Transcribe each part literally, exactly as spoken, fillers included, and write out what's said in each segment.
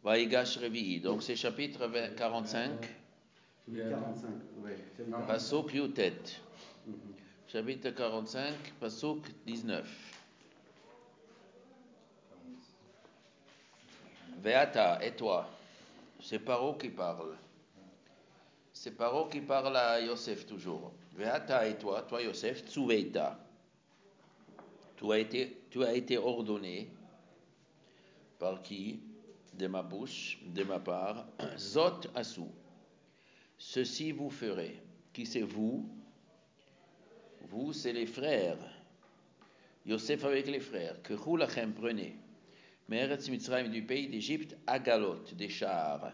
Vaïgash Revi. Donc c'est chapitre quarante-cinq. quarante-cinq, oui. Pasuk Yutet. Chapitre quarante-cinq, Pasuk dix-neuf. Veata, et toi? C'est Paro qui parle. C'est Paro qui parle à Yosef toujours. Veata, et toi, toi Yosef, Tsuveita. Tu as été, tu as été ordonné par qui? De ma bouche, de ma part. Zot asu. Ceci vous ferez. Qui c'est vous? Vous, c'est les frères. Yosef avec les frères. Que Choulachem prenez. Meretz Mitzrayim du pays d'Égypte, Agalot, des chars.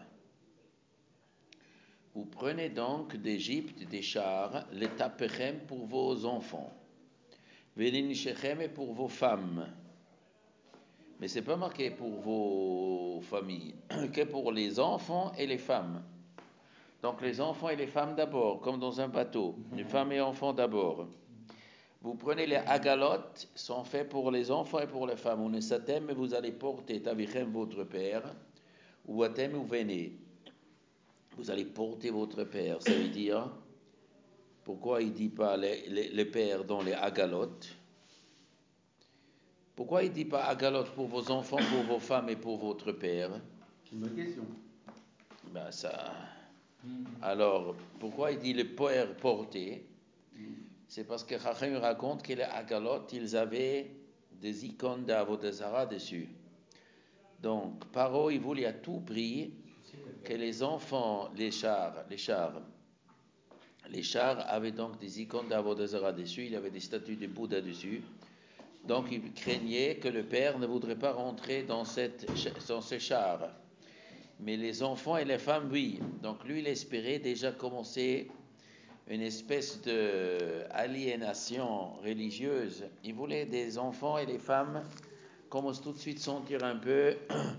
Vous prenez donc d'Égypte des chars, les tapechem pour vos enfants. Velinishechem et pour vos femmes. Mais c'est pas marqué pour vos familles, que pour les enfants et les femmes. Donc les enfants et les femmes d'abord, comme dans un bateau. Les femmes et enfants d'abord. Vous prenez les agalotes, sont faits pour les enfants et pour les femmes. On est satem, vous allez porter Tavichem, votre père, ou atem, ou venez. Vous allez porter votre père. Ça veut dire, pourquoi il ne dit pas les, les, les pères dans les agalotes? Pourquoi il ne dit pas agalote pour vos enfants, pour vos femmes et pour votre père? C'est une bonne question. Ben ça. Alors, pourquoi il dit le père porté? C'est parce que Chachem raconte que les agalotes, ils avaient des icônes d'Avodazara dessus. Donc, Paro, il voulait à tout prix que les enfants, les chars, les chars, les chars avaient donc des icônes d'Avodazara dessus, il y avait des statues de Bouddha dessus. Donc, il craignait que le père ne voudrait pas rentrer dans, cette, dans ces chars. Mais les enfants et les femmes, oui. Donc, lui, il espérait déjà commencer une espèce d'aliénation religieuse. Il voulait des enfants et les femmes commencent tout de suite sentir un peu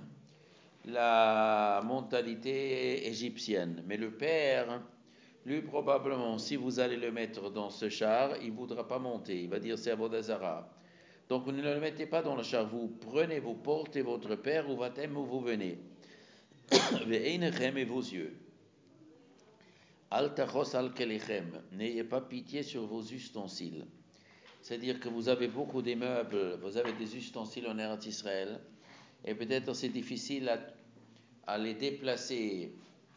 la mentalité égyptienne. Mais le père, lui, probablement, si vous allez le mettre dans ce char, il ne voudra pas monter. Il va dire c'est Avodazara. Donc, vous ne le mettez pas dans le char. Vous prenez, vous portez votre père, ou vatem, où vous venez. Et vos yeux. Al tachos al kelechem, n'ayez pas pitié sur vos ustensiles. C'est-à-dire que vous avez beaucoup de meubles, vous avez des ustensiles en Eretz Israël, et peut-être c'est difficile à, à les déplacer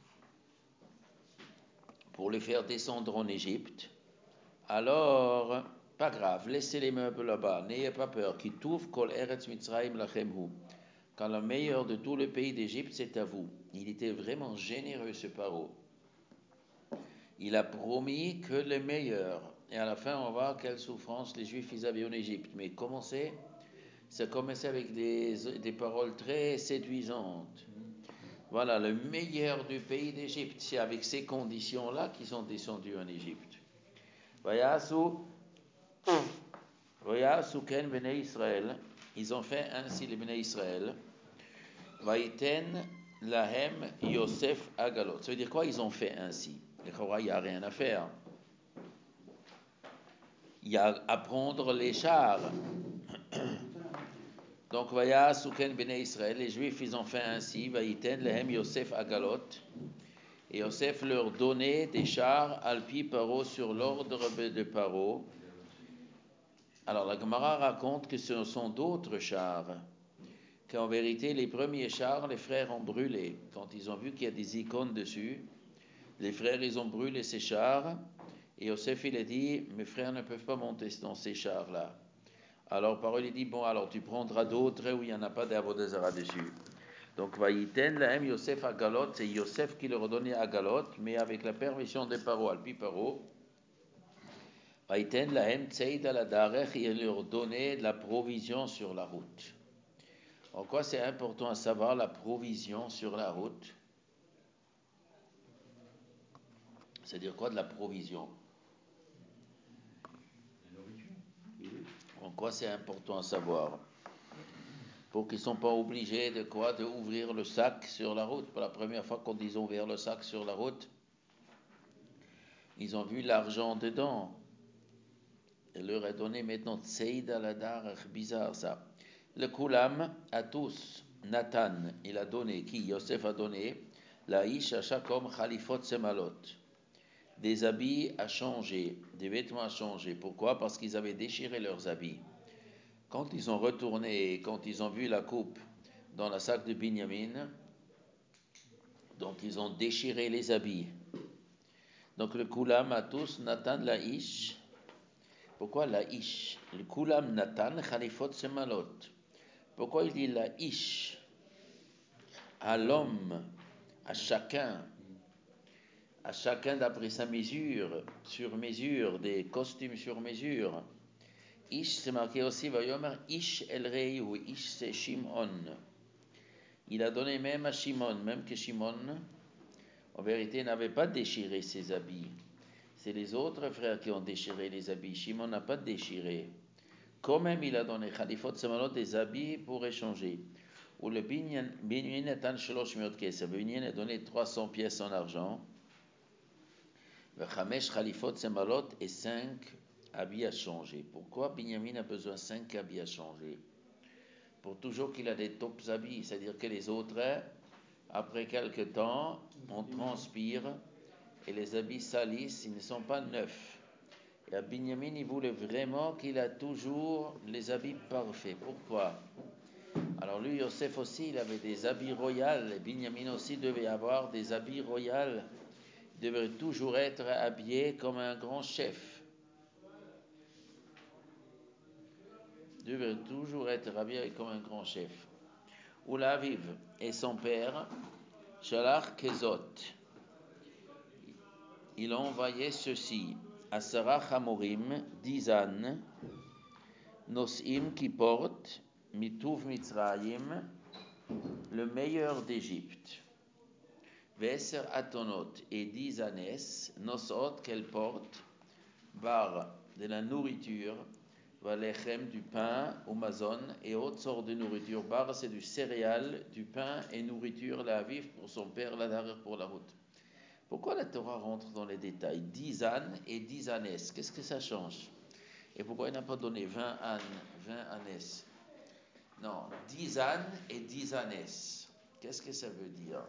pour les faire descendre en Égypte. Alors, pas grave, laissez les meubles là-bas, n'ayez pas peur. Ki tuv kol Eretz Mitzrayim lachem hu. Quand le meilleur de tout le pays d'Égypte, c'est à vous. Il était vraiment généreux, ce Paro. Il a promis que le meilleur. Et à la fin, on va voir quelle souffrance les Juifs ils avaient en Égypte. Mais commencer, ça commençait avec des, des paroles très séduisantes. Voilà, le meilleur du pays d'Égypte. C'est avec ces conditions-là qu'ils sont descendus en Égypte. Vayasu, Vayasu ken bnei Israël. Ils ont fait ainsi les bnei Israël. Vaïten lahem Yosef agalot. Ça veut dire quoi? Ils ont fait ainsi. Il n'y a rien à faire. Il y a à prendre les chars. Donc, voyez, Souken Bnei Israël, les Juifs, ils ont fait ainsi. Vaïten lehem Yosef agalot. Et Yosef leur donnait des chars alpi Paro sur l'ordre de Paro. Alors, la Gemara raconte que ce sont d'autres chars. Qu'en vérité, les premiers chars, les frères ont brûlé. Quand ils ont vu qu'il y a des icônes dessus, les frères, ils ont brûlé ces chars. Et Yosef, il a dit, mes frères ne peuvent pas monter dans ces chars-là. Alors, Paro, il dit, bon, alors tu prendras d'autres où il n'y en a pas d'Avodazara dessus. Donc, Vaïten, lahem Yosef à Galot, c'est Yosef qui leur donnait à Galot, mais avec la permission de Paro, Alpi Paro. Vaïten, lahem tseid al adarech, il leur donnait de la provision sur la route. En quoi c'est important à savoir la provision sur la route? C'est-à-dire quoi de la provision? En quoi c'est important à savoir? Pour qu'ils ne sont pas obligés de quoi? De ouvrir le sac sur la route. Pour la première fois quand ils ont ouvert le sac sur la route, ils ont vu l'argent dedans. Et leur a donné maintenant Tseid al-Adar, bizarre ça. Le Koulam à tous. Nathan, il a donné, qui Yosef a donné, la ish à chaque homme khalifot semalot, des habits à changer, des vêtements à changer. Pourquoi? Parce qu'ils avaient déchiré leurs habits. Quand ils ont retourné, quand ils ont vu la coupe dans la sac de Binyamin, donc ils ont déchiré les habits. Donc le Kulam a tous Nathan la ish. Pourquoi la ish? Le Kulam Nathan khalifot semalot. Pourquoi il dit la ish? À l'homme, à chacun, à chacun d'après sa mesure, sur mesure, des costumes sur mesure. Ish, c'est marqué aussi, Vayomer, Ish el rei, ou Ish c'est Shimon. Il a donné même à Shimon, même que Shimon, en vérité, n'avait pas déchiré ses habits. C'est les autres frères qui ont déchiré les habits. Shimon n'a pas déchiré. Quand même, il a donné Khalifot Semalot des habits pour échanger. Où le Binyamin est un shlosh miot kesef. Binyamin a donné trois cents pièces en argent. Le Chamesh Khalifot Semalot et cinq habits à changer. Pourquoi Binyamin a besoin de cinq habits à changer? Pour toujours qu'il a des top habits. C'est-à-dire que les autres, après quelque temps, on transpire et les habits salissent, ils ne sont pas neufs. Et à Binyamin, il voulait vraiment qu'il a toujours les habits parfaits. Pourquoi? Alors lui, Yosef aussi, il avait des habits royaux. Et Binyamin aussi devait avoir des habits royaux. Il devait toujours être habillé comme un grand chef. Il devait toujours être habillé comme un grand chef. Oulaviv et son père, Shalach Kezot, il a envoyé ceci à Sarah Hamorim, dix ânes, Nosim qui portent, Mituv Mitzrayim, le meilleur d'Égypte. Veser Atonot et dix ânesses, Nosot qu'elles portent, Bar de la nourriture, Valechem du pain, ou Mazon et autres sortes de nourriture. Bar c'est du céréal, du pain et nourriture, la vif pour son père, la derrière pour la route. Pourquoi la Torah rentre dans les détails? Dix ânes et dix ânesses, qu'est-ce que ça change? Et pourquoi il n'a pas donné vingt ânes, vingt ânesses? Non, dix ânes et dix ânesses. Qu'est-ce que ça veut dire?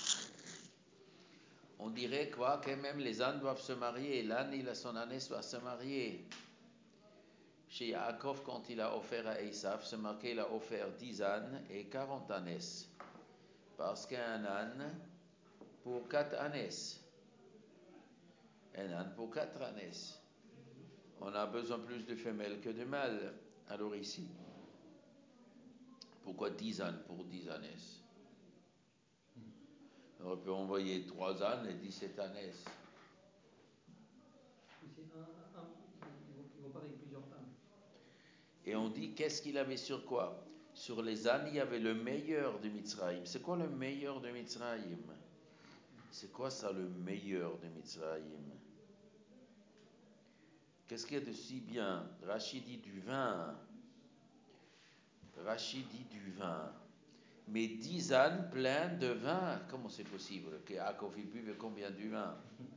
On dirait quoi? Que même les ânes doivent se marier. L'âne, il a son ânesse, doit se marier. Chez Yaakov, quand il a offert à Esav, c'est marqué il a offert dix ânes et quarante ânesses. Parce qu'un âne pour quatre ânesses. Un âne pour quatre ânesses. On a besoin plus de femelles que de mâles. Alors ici, pourquoi dix ânes pour dix ânesses? On peut envoyer trois ânes et dix-sept ânesses. Ils vont pas avec plusieurs femmes. Et on dit qu'est-ce qu'il avait sur quoi? Sur les ânes, il y avait le meilleur de Mitzrayim. C'est quoi le meilleur de Mitzrayim? C'est quoi ça, le meilleur de Mitzrayim? Qu'est-ce qu'il y a de si bien? Rachid dit du vin. Rachid dit du vin. Mais dix ânes pleins de vin, comment c'est possible? Que Yaakov il buve combien de vin?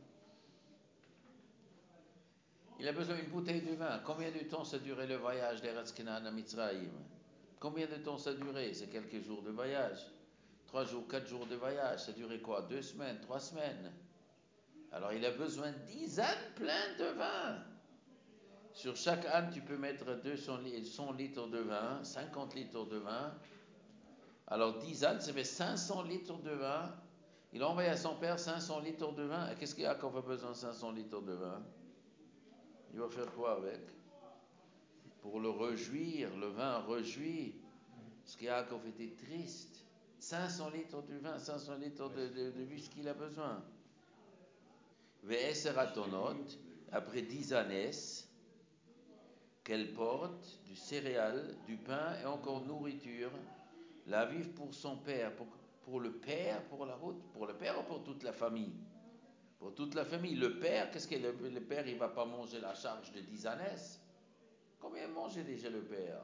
Il a besoin d'une bouteille de vin. Combien de temps ça durait le voyage d'Eretz Kenan à Mitzrayim? Combien de temps ça durait? C'est quelques jours de voyage. Trois jours, quatre jours de voyage. Ça durait quoi? Deux semaines, trois semaines. Alors il a besoin de dix ânes pleins de vin. Sur chaque âne, tu peux mettre deux cents litres de vin, cinquante litres de vin. Alors dix ânes, ça fait cinq cents litres de vin. Il a envoyé à son père cinq cents litres de vin. Et qu'est-ce qu'il y a quand on a besoin de cinq cents litres de vin? Il va faire quoi avec? Pour le réjouir, le vin réjouit. Parce qu'Yaakov était triste. cinq cents litres de vin, cinq cents litres de, de, de vin, ce qu'il a besoin. Ve'eser atonot, après dix ânesses, qu'elle porte du céréal, du pain et encore nourriture, la vive pour son père, pour, pour le père, pour la route, pour le père ou pour toute la famille? Pour toute la famille. Le père, qu'est-ce que le, le père, il ne va pas manger la charge de dix ânesses? Combien mangeait déjà le père?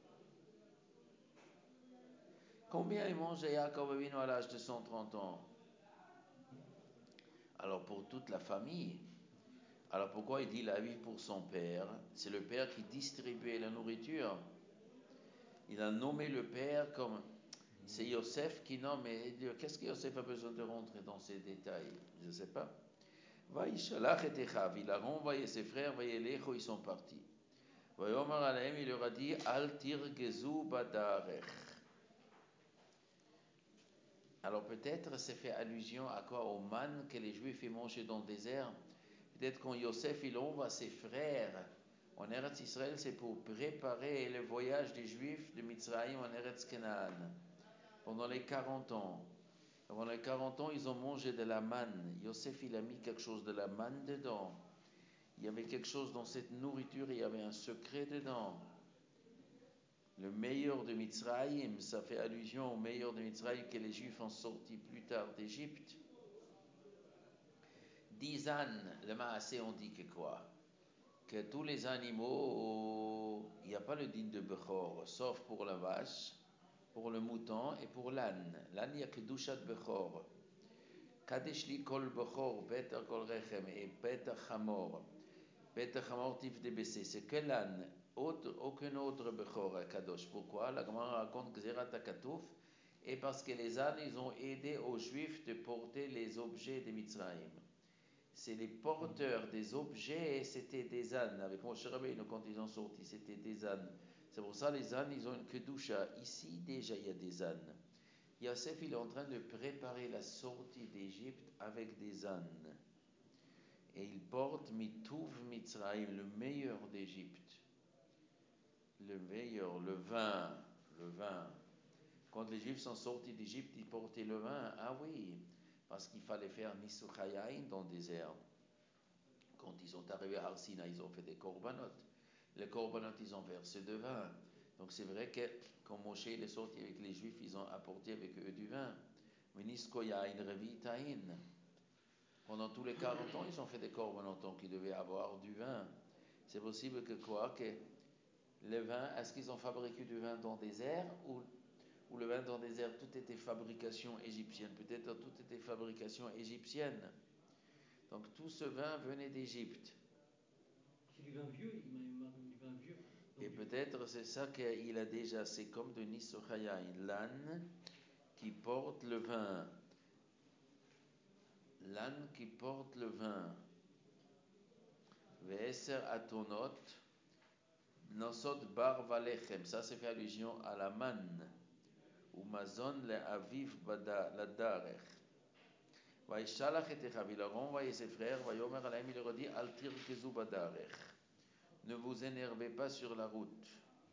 Combien il mangeait Yaakov Avinu à l'âge de cent trente ans? Alors pour toute la famille. Alors pourquoi il dit la vie pour son père? C'est le père qui distribuait la nourriture. Il a nommé le père comme C'est Yosef qui nomme, mais qu'est-ce que Yosef a besoin de rentrer dans ces détails? Je ne sais pas. Vaïshalach et Echav, il a renvoyé ses frères, Vaïelecho, ils sont partis. Vaïomar Alaim, il leur a dit, Al tirgezu badarech. Alors peut-être c'est fait allusion à quoi? Au man que les Juifs mangent dans le désert. Peut-être quand Yosef il envoie ses frères en Eretz Israël, c'est pour préparer le voyage des Juifs de Mitzrayim en Eretz Canaan. Pendant les quarante ans. Pendant les quarante ans, ils ont mangé de la manne. Yosef il a mis quelque chose de la manne dedans. Il y avait quelque chose dans cette nourriture, il y avait un secret dedans. Le meilleur de Mitzrayim, ça fait allusion au meilleur de Mitzrayim que les Juifs ont sorti plus tard d'Égypte. Dix ânes, le Maasé on dit que quoi? Que tous les animaux, il n'y a pas le din de Bechor, sauf pour la vache, pour le mouton et pour l'âne. L'âne, il n'y a que Dushat Bechor. Kadesh li kol Bechor, Beter kol Rechem et Beter Chamor. Beter Chamor tif de Bessé, c'est que l'âne. Autre, aucun autre Bechor à Kadosh. Pourquoi? La Gemara raconte que Zerat HaKatouf, et parce que les ânes, ils ont aidé aux Juifs de porter les objets de Mitzrayim. C'est les porteurs des objets, c'était des ânes. Avec Moshe Rabbeinu, quand ils ont sorti, c'était des ânes. C'est pour ça les ânes, ils ont une kedusha. Ici, déjà, il y a des ânes. Yosef, il est en train de préparer la sortie d'Égypte avec des ânes. Et il porte Mituv Mitzrayim, le meilleur d'Égypte. Le meilleur, le vin, le vin. Quand les Juifs sont sortis d'Égypte, ils portaient le vin. Ah oui, parce qu'il fallait faire Nisuchayain dans le désert. Quand ils sont arrivés à Arsina, ils ont fait des korbanot. Les korbanot, ils ont versé de vin. Donc c'est vrai que quand Moshe est sorti avec les Juifs, ils ont apporté avec eux du vin. Mais Niskoyain, Revitain. Pendant tous les quarante ans, ils ont fait des korbanot, donc ils devaient avoir du vin. C'est possible que quoi? Que le vin, est-ce qu'ils ont fabriqué du vin dans le désert ou, ou le vin dans le désert, tout était fabrication égyptienne? Peut-être tout était fabrication égyptienne. Donc tout ce vin venait d'Égypte. C'est du vin vieux, il m'a donné du vin vieux. Et peut-être c'est ça qu'il a déjà, c'est comme de Nisochayain, l'âne qui porte le vin. L'âne qui porte le vin. Ve'eser atonot, nosot bar valechem. Ça c'est fait allusion à la manne. Ou mazon le aviv la darech. Vaishalach et Echav, il a renvoyé ses frères, Vayomer Alaim, il leur a dit, Al tirkezu badarech. Ne vous énervez pas sur la route.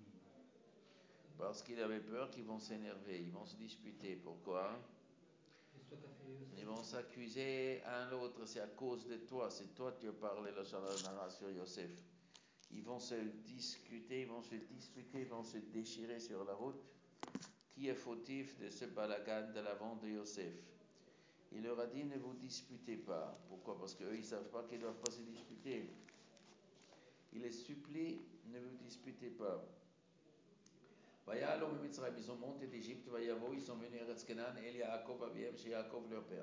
Parce qu'il avait peur qu'ils vont s'énerver, ils vont se disputer. Pourquoi? Ils vont s'accuser un l'autre, c'est à cause de toi, c'est toi qui as parlé la Shana sur Yosef. Ils vont se discuter, ils vont se disputer, ils vont se déchirer sur la route. Qui est fautif de ce balagan de la vente de Yosef? Il leur a dit, ne vous disputez pas. Pourquoi? Parce qu'eux, ils ne savent pas qu'ils ne doivent pas se disputer. Il les supplie, ne vous disputez pas. Ils sont montés d'Égypte, ils sont venus à Eretz Canaan, et Yaakov Aviem, chez Yaakov leur père.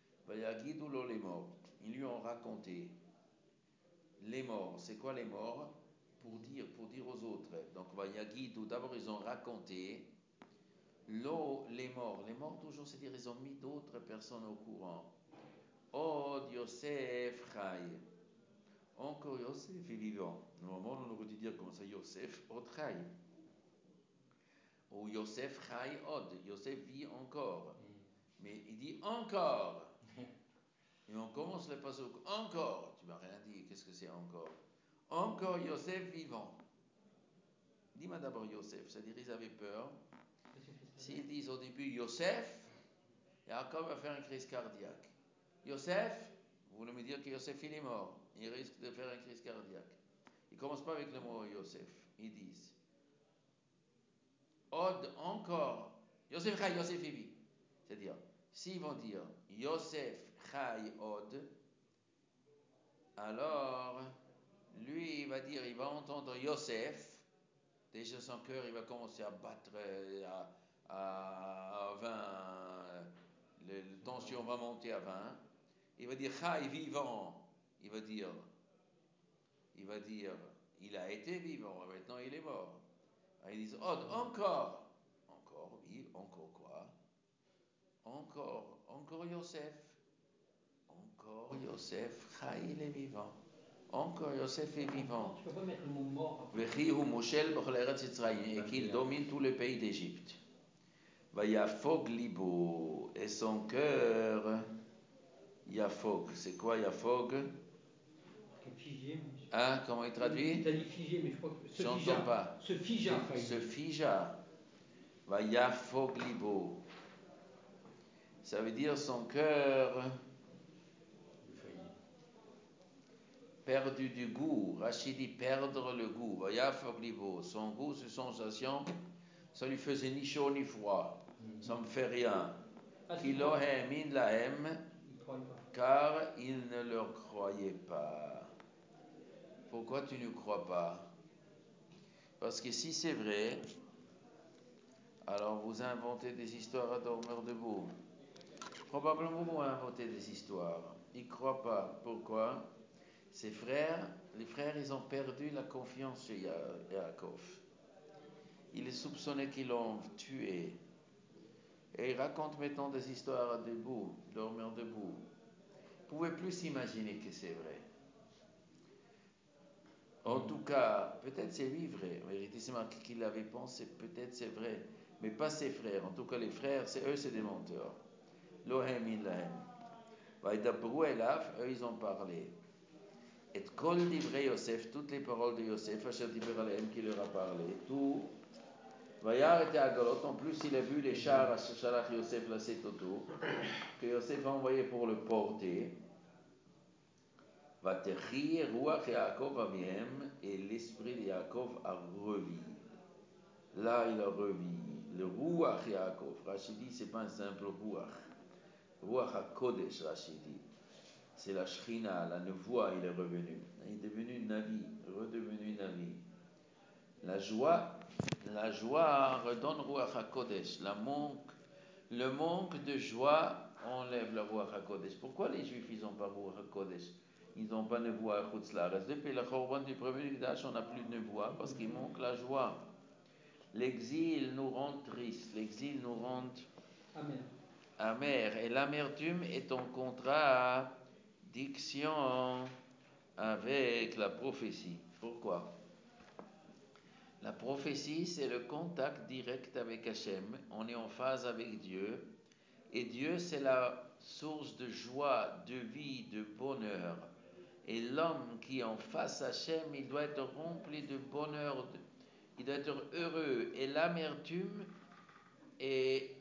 Ils lui ont raconté les morts. C'est quoi les morts? Pour dire, pour dire aux autres. Donc, d'abord, ils ont raconté l'eau, les morts. Les morts, toujours, c'est-à-dire, ils ont mis d'autres personnes au courant. Od Yosef Chai. Encore Yosef est vivant. Normalement, on aurait dû dire comme ça, Yosef Od Chai. Ou Yosef Chai Od. Yosef vit encore. Mais il dit encore. Et on commence le passage. Encore. Tu m'as rien dit. Qu'est-ce que c'est encore? Encore Yosef vivant. Dis-moi d'abord Yosef. C'est-à-dire, ils avaient peur. S'ils disent au début Yosef, Yaakov va faire une crise cardiaque. Yosef, vous voulez me dire que Yosef il est mort. Il risque de faire une crise cardiaque. Ils ne commencent pas avec le mot Yosef. Ils disent Od, encore. Yosef Chai, Yosef vit. C'est-à-dire, s'ils vont dire Yosef Chai Od, alors lui il va dire, il va entendre Yosef. Déjà son cœur il va commencer à battre à, à, à vingt. La tension va monter à vingt. Il va dire Chai vivant. Il va dire, il va dire, il a été vivant, maintenant il est mort. Alors ils disent Od, encore, encore, oui, encore quoi? Encore, encore Yosef. Encore Yosef, Chaï, il est vivant. Encore Yosef est vivant. Tu peux pas mettre le mot mort après. Vechi ou Moshel b'Eretz Yisraël, et qu'il domine tout le pays d'Égypte. Vayafog libo, et son cœur, Yafog. C'est quoi Yafog? C'est figé. mais- Hein, comment il traduit? T'as dit figé, mais je crois que se J'entends figea. pas. Se figea. Se figea. Vayafog libo. Ça veut dire son cœur perdu du goût. Rachid dit perdre le goût. Vayafog libo. Son goût, ses sensations, ça lui faisait ni chaud ni froid. Ça me fait rien. Ah, tu Kilo crois? hemin lahem, Il croyait pas. car il ne leur croyait pas. Pourquoi tu ne crois pas? Parce que si c'est vrai, alors vous inventez des histoires à dormir debout. Probablement vous inventez des histoires. Ils ne croient pas. Pourquoi? Ses frères, les frères, ils ont perdu la confiance chez Ya- Yaakov. Il est soupçonné qu'ils l'ont tué. Et il raconte maintenant des histoires à debout, dormir debout. Vous pouvez plus imaginer que c'est vrai. En tout cas, peut-être c'est lui vrai. En vérité, c'est marqué qu'il avait pensé, peut-être c'est vrai. Mais pas ses frères. En tout cas, les frères, c'est eux, c'est des menteurs. Lohem in lahem. Vaïdabru elaf, eux, ils ont parlé. Et kol divrei Yosef, toutes les paroles de Yosef, Asher diber alehem, qui leur a parlé, tout. Vayar et Agalot, en plus, il a vu les chars à Shalach Yosef la Setoto, que Yosef a envoyé pour le porter. Vatechi Ruach Yaakov Aviem, et l'esprit de Yaakov a revu. Là, il a revu. Le Ruach Yaakov, Rachid dit, c'est pas un simple Ruach. Ruach HaKodesh, Rachid dit. C'est la Shrina, la Nevoie, il est revenu. Il est devenu Navi, redevenu Navi. La joie, la joie redonne Ruach HaKodesh. La manque, le manque de joie enlève la Ruach HaKodesh. Pourquoi les Juifs, ils n'ont pas Ruach HaKodesh? Ils n'ont pas Nevoie à Chutz La'aretz. Depuis la Chorban du premier Mikdash, on n'a plus de Nevoie parce qu'il manque la joie. L'exil nous rend tristes, l'exil nous rend Amen. amer. Et l'amertume est en contradiction avec la prophétie. Pourquoi? La prophétie, c'est le contact direct avec Hachem. On est en phase avec Dieu. Et Dieu, c'est la source de joie, de vie, de bonheur. Et l'homme qui est en face à Hachem, il doit être rempli de bonheur, de, il doit être heureux. Et l'amertume est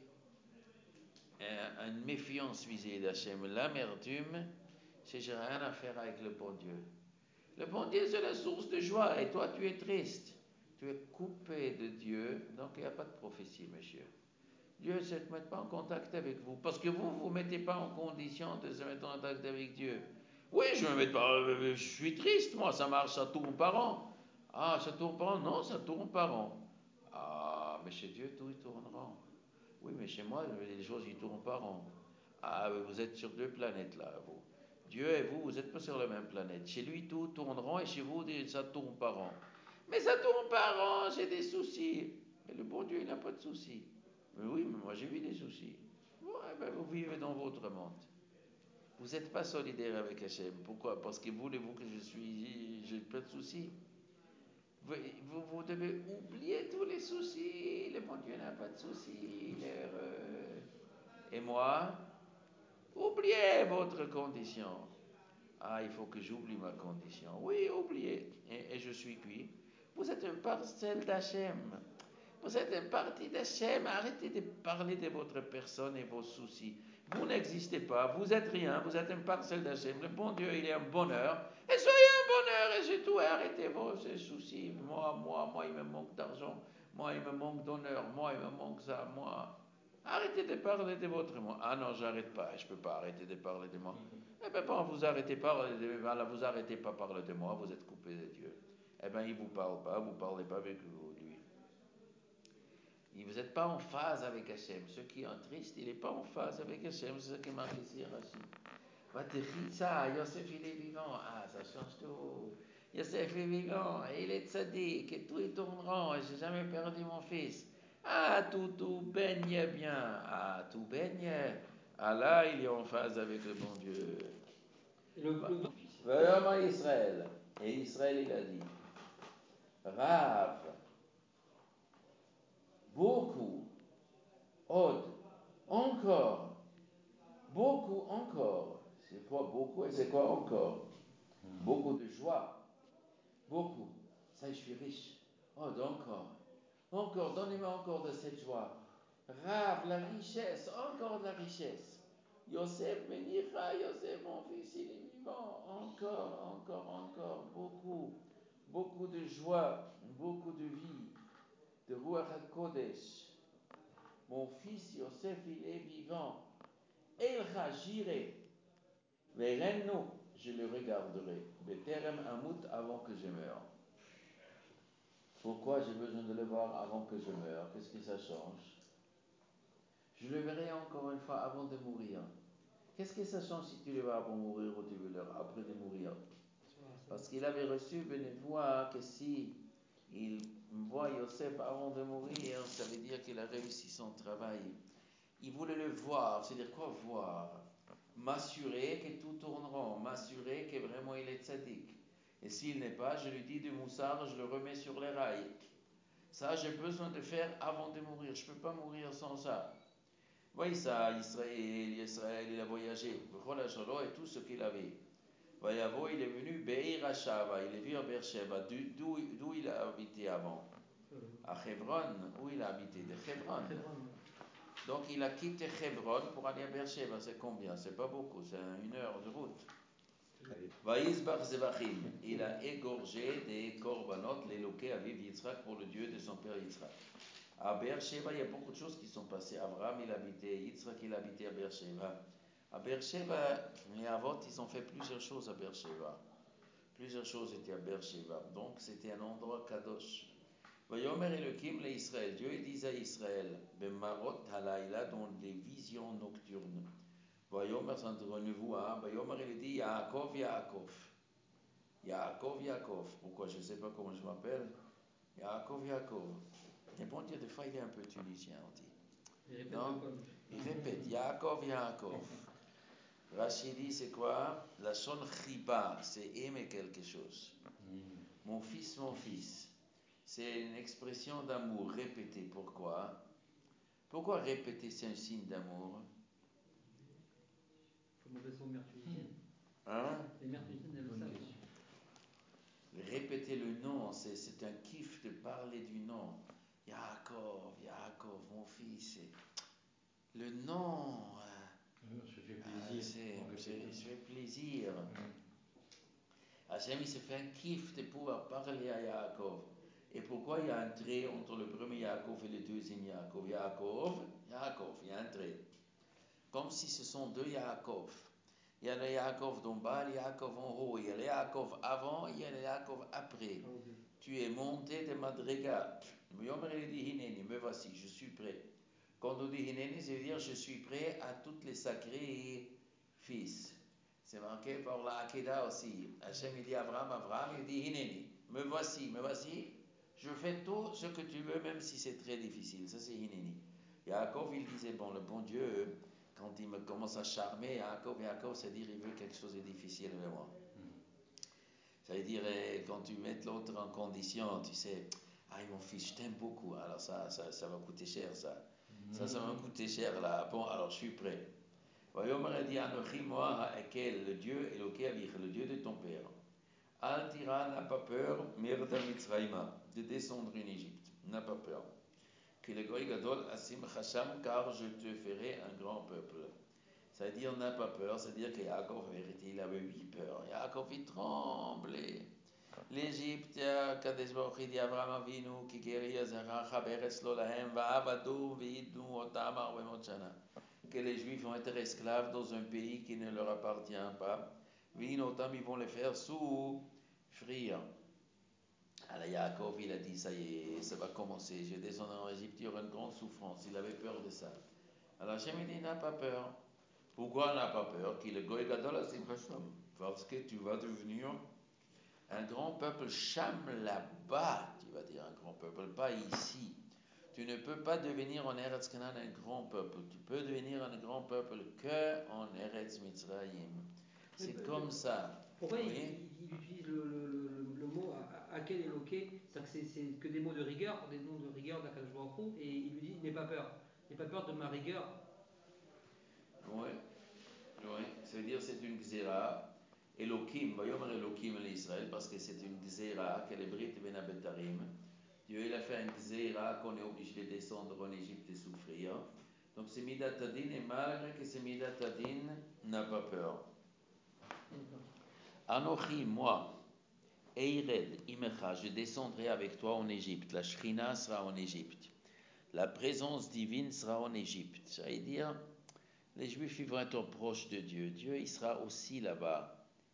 euh, une méfiance vis-à-vis d'Hachem. L'amertume, c'est j'ai rien à faire avec le bon Dieu. Le bon Dieu, c'est la source de joie. Et toi, tu es triste. Tu es coupé de Dieu. Donc, il n'y a pas de prophétie, monsieur. Dieu ne se met pas en contact avec vous. Parce que vous, vous ne mettez pas en condition de se mettre en contact avec Dieu. Oui, je me mets pas, je suis triste, moi, ça marche, ça tourne par an. Ah, ça tourne par an? Non, ça tourne par an. Ah, mais chez Dieu, tout il tourne rond. Oui, mais chez moi, les choses, ils tournent par an. Ah, vous êtes sur deux planètes, là, vous. Dieu et vous, vous n'êtes pas sur la même planète. Chez lui, tout tourne rond, et chez vous, ça tourne par an. Mais ça tourne par an, j'ai des soucis. Mais le bon Dieu, il n'a pas de soucis. Mais oui, mais moi, j'ai vu des soucis. Bon, eh ben, vous vivez dans votre monde. Vous n'êtes pas solidaire avec Hachem. Pourquoi? Parce que voulez-vous que je suis, j'ai pas de soucis. Vous, vous, vous devez oublier tous les soucis. Le bon Dieu n'a pas de soucis. Il est heureux. Et moi, oubliez votre condition. Ah, il faut que j'oublie ma condition. Oui, oubliez. Et, et je suis cuit. Vous êtes une parcelle d'Hachem. Vous êtes une partie d'Hachem. Arrêtez de parler de votre personne et vos soucis. Vous n'existez pas. Vous êtes rien. Vous êtes une parcelle d'Hachem. Le bon Dieu, il est un bonheur. Et soyez un bonheur et c'est tout. Et arrêtez vos soucis. Moi, moi, moi, il me manque d'argent. Moi, il me manque d'honneur. Moi, il me manque ça. Moi. Arrêtez de parler de votre moi. Ah non, j'arrête pas. Je peux pas arrêter de parler de moi. Eh bien, bon, vous arrêtez pas, voilà, vous arrêtez pas parler de moi, vous êtes coupé de Dieu. Eh bien, il vous parle pas, vous parlez pas avec lui. Vous n'êtes pas en phase avec Hachem. Ceux qui sont tristes, il n'est pas en phase avec Hachem. C'est ce qui marque ici, Rachid. Vatechitza, Yosef, il est vivant. Ah, ça change tout. Yosef est vivant, et il est tzaddik, et tout est tournant, et j'ai jamais perdu mon fils. Ah, tout, tout baigne bien. Ah, tout baigne. Ah là, il est en phase avec le bon Dieu. Et le, le Vraiment Israël. Et Israël, il a dit, Rav, beaucoup, Od, encore, beaucoup encore. C'est quoi beaucoup et c'est quoi encore? Beaucoup de joie, beaucoup. Ça, je suis riche. Od, encore, encore, donnez-moi encore de cette joie. Rav, la richesse, encore de la richesse. Yosef Menicha, Yosef, mon fils, il est vivant. Encore, encore, encore, beaucoup. Beaucoup de joie, beaucoup de vie, de Ruach HaKodesh. Mon fils Yosef, il est vivant. Elcha, j'irai. Verenno, je le regarderai. Beterem Amut, avant que je meure. Pourquoi j'ai besoin de le voir avant que je meure? Qu'est-ce que ça change? Je le verrai encore une fois avant de mourir. Qu'est-ce que ça change si tu le vois avant de mourir ou tu veux le voir après de mourir? Parce qu'il avait reçu une voix que si il voit Yosef avant de mourir, ça veut dire qu'il a réussi son travail. Il voulait le voir, c'est-à-dire quoi voir? M'assurer que tout tourne rond, m'assurer que vraiment il est tzaddik. Et s'il n'est pas, je lui dis de moussard, je le remets sur les rails. Ça, j'ai besoin de faire avant de mourir. Je ne peux pas mourir sans ça. Voyez ça, Israël, Israël, il a voyagé, et tout ce qu'il avait. Vayavo, il est venu Be'er Hashava, il est venu à Beersheba, d'où, d'où il a habité avant. À Hebron, où il a habité? De Hebron. Donc il a quitté Hebron pour aller à Beersheba. C'est combien? C'est pas beaucoup, c'est une heure de route. Vaïsbar Zevachim, il a égorgé des korbanot, les loquets Aviv Yitzhak, pour le Dieu de son père Yitzhak. À Beersheba, il y a beaucoup de choses qui sont passées. Abraham, il habitait, Yitzhak, il habitait à Beersheba. À Beersheba, les Avot, ils ont fait plusieurs choses à Beersheba. Plusieurs choses étaient à Beersheba. Donc, c'était un endroit kadosh. Vayomer Elohim le Israël. Dieu dit à Israël, Bemarot halayla, dans les visions nocturnes. Vayomer, c'est entre vous, hein. Vayomer, il dit, Yaakov, Yaakov. Yaakov, Yaakov. Pourquoi? Je ne sais pas comment je m'appelle. Yaakov, Yaakov. Et bon Dieu, des fois, il est un peu tunisien, on dit. Il répète Non? comme. Il répète, Yaakov, Yaakov. Rachidi, c'est quoi? La son chiba, c'est aimer quelque chose. Mon fils, mon fils. C'est une expression d'amour répétée. Pourquoi? Pourquoi répéter, c'est un signe d'amour? Il faut demander ça aux mères tunisiennes. Hein? Les mères tunisiennes, elles le savent. Répéter le nom, c'est, c'est un kiff de parler du nom. Yaakov, Yaakov, mon fils. Le nom. Je fais Ah, plaisir. c'est, c'est, je fais plaisir. Hachem, il se fait un kiff de pouvoir parler à Yaakov. Et pourquoi il y a un trait entre le premier Yaakov et le deuxième Yaakov? Yaakov, Yaakov, il y a un trait. Comme si ce sont deux Yaakov. Il y a le Yaakov d'en bas, le Yaakov en haut. Il y a le Yaakov avant, il y a le Yaakov après. Tu es monté de Madriga. Yomer il dit Hineni, me voici, je suis prêt. Quand on dit Hineni, ça veut dire je suis prêt à toutes les sacrés fils. C'est marqué par la Akeda aussi. Hachem il dit à Abraham, Abraham il dit Hineni, me voici, me voici. Je fais tout ce que tu veux, même si c'est très difficile. Ça c'est Hineni. Yaakov il disait, bon, le bon Dieu, quand il me commence à charmer, Yaakov, Yaakov, c'est-à-dire il veut quelque chose de difficile avec moi. Ça veut dire, quand tu mets l'autre en condition, tu sais, ah mon fils, je t'aime beaucoup, alors ça, ça, ça va coûter cher, ça. Ça, ça va coûter cher, là. Bon, alors je suis prêt. Vayomer dit, Anochi moi ha'ekel, le Dieu Eloké Avich, le Dieu de ton père. Al tira, n'a pas peur, merda mitzrayma, de descendre en Égypte, n'a pas peur. Que le goy gadol asim chasham, car je te ferai un grand peuple. Ça veut dire n'a pas peur, c'est-à-dire que Yaakov, en vérité, il avait huit peurs. Yaakov, il tremblait. L'Égypte, Kadesh Baruch Hu dit Abraham Avinu, ki geria zeracha beretz lo lahem, va'avadu v'idnu otam arbemot shana. Que les Juifs vont être esclaves dans un pays qui ne leur appartient pas. V'idnu otam, ils vont les faire souffrir. Alors Yaakov, il a dit, ça y est, ça va commencer. Je vais descendre en Égypte, il y aura une grande souffrance. Il avait peur de ça. Alors Hachem, il dit, n'a pas peur. Pourquoi n'a pas peur? Qu'il est goy gadol asim chasham. Parce que tu vas devenir un grand peuple, Cham là-bas, tu vas dire un grand peuple, pas ici. Tu ne peux pas devenir en Eretz Canaan un grand peuple. Tu peux devenir un grand peuple que en Eretz Mitzrayim. C'est Mais, comme mais, ça. Pourquoi Vous il, voyez? il- il utilise le, le, le, le- le mot Akel et Loké? C'est-à-dire que c'est c'est que des mots de rigueur, des noms de rigueur d'Akadosh Baruch Hu, et il lui dit n'aie pas peur. N'aie pas peur de ma rigueur. Oui, oui. Ça veut dire c'est une gzera. Elohim, Vayomer Elohim en Israël, parce que c'est une gzera que les Brit ben Abetarim. Dieu il a fait une gzera qu'on est obligé de descendre en Égypte et souffrir. Donc c'est Midat Adin, et malgré que c'est Midat Adin, n'a pas peur. Anochi, moi, Eired, Imecha, je descendrai avec toi en Égypte. La Shrina sera en Égypte. La présence divine sera en Égypte. Ça veut dire, les Juifs ils vont être proches de Dieu. Dieu, il sera aussi là-bas.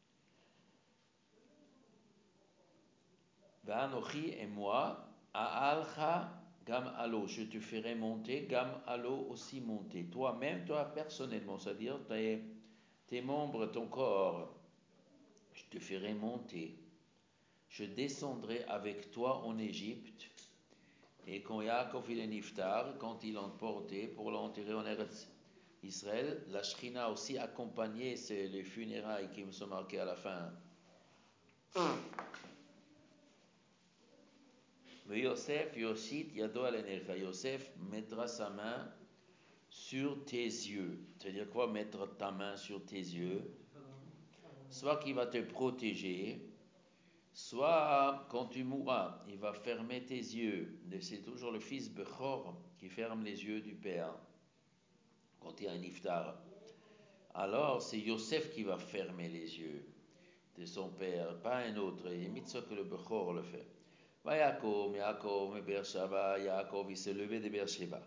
Va'anochi et moi, A'alcha gam alo, je te ferai monter, gam alo aussi monter. Toi-même, toi personnellement, c'est-à-dire tes, tes membres, ton corps, je te ferai monter. Je descendrai avec toi en Égypte. Et quand Yaakov il est niftar, quand il l'emportait pour l'enterrer en Eretz Israël, la Shrina aussi accompagnait les funérailles qui me sont marquées à la fin. Mais Yosef, Yoshit, Yado Alenecha. Yosef mettra sa main sur tes yeux. C'est-à-dire quoi, mettre ta main sur tes yeux? Soit qu'il va te protéger, soit quand tu mourras, il va fermer tes yeux. C'est toujours le fils Bechor qui ferme les yeux du père quand il y a un iftar. Alors c'est Yosef qui va fermer les yeux de son père, pas un autre. Il imite ce que le Bechor le fait. Va Yaakov, Yaakov, Beersheba, Yaakov, il s'est levé de Beersheba.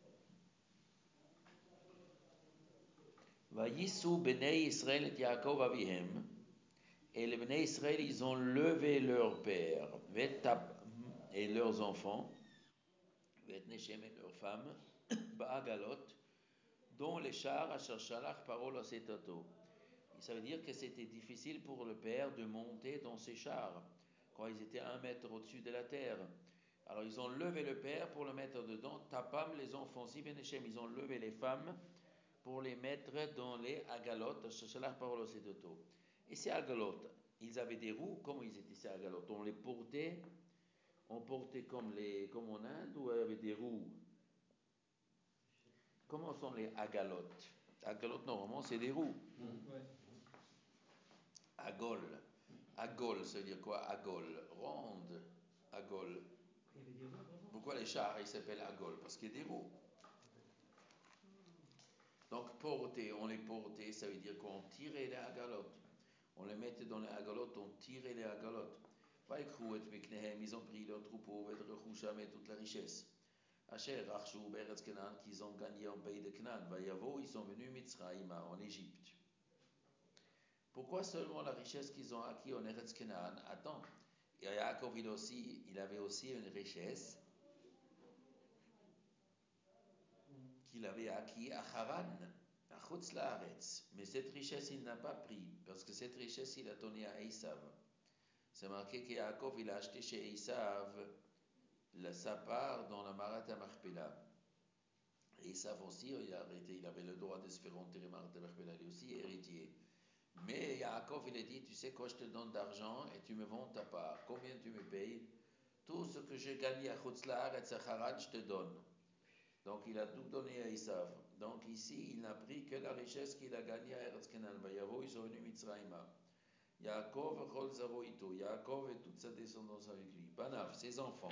Va Yissou Bnei Israël et Yaakov avihem. Et les Bnei Israël, ils ont levé leur père, et leurs enfants, et leurs femmes, Ba'agalot, dont les chars, Asher Shalach, parole à Setato. Ça veut dire que c'était difficile pour le père de monter dans ses chars, quand ils étaient un mètre au-dessus de la terre. Alors ils ont levé le père pour le mettre dedans, Tapam, les enfants, si Benechem, ils ont levé les femmes pour les mettre dans les Agalot, Asher Shalach, parole à Setato. Et ces Agalot, ils avaient des roues, comment ils étaient ces Agalot? On les portait, on portait comme, les, comme en Inde, ou il y avait des roues? Comment sont les Agalot? Agalot, normalement, c'est des roues. Mmh. Ouais. Agol. Agol, ça veut dire quoi? Agol. Ronde. Agol. Il y avait des roues, vraiment. Pourquoi les chars, ils s'appellent Agol? Parce qu'il y a des roues. Donc, porter, on les portait, ça veut dire qu'on tirait les Agalot. On les mettait dans les Agalot, on tirait les Agalot. Ils ont pris leur troupeau, et toute la richesse. Asher, Rachou, Beretz Canaan, qu'ils ont gagné en pays de Canaan. Vayavo, ils sont venus Mitzraïma, en Égypte. Pourquoi seulement la richesse qu'ils ont acquis en Eretz Canaan? Attends, Yaakov, il, aussi, il avait aussi une richesse qu'il avait acquis à Haran, à Chutz Laaretz. Mais cette richesse, il n'a pas pris, parce que cette richesse, il a donné à Esav. C'est marqué que Yaakov, il a acheté chez Esav sa part dans la Marat Machpelah. Esav aussi, il, a arrêté, il avait le droit de se faire enterrer Marat Machpelah, lui aussi héritier. Mais Yaakov, il a dit, tu sais quoi, je te donne d'argent et tu me vends ta part. Combien tu me payes? Tout ce que j'ai gagné à Chutz Laaretz et à Haran, je te donne. Donc il a tout donné à Esav. Donc ici, il n'a pris que la richesse qu'il a gagnée à Eretz Canaan. Vayavo, ils sont venus Mitzraïma. Yaakov, Chol Zaro Ito. Yaakov et toute sa descendance avec lui. Banav, ses enfants.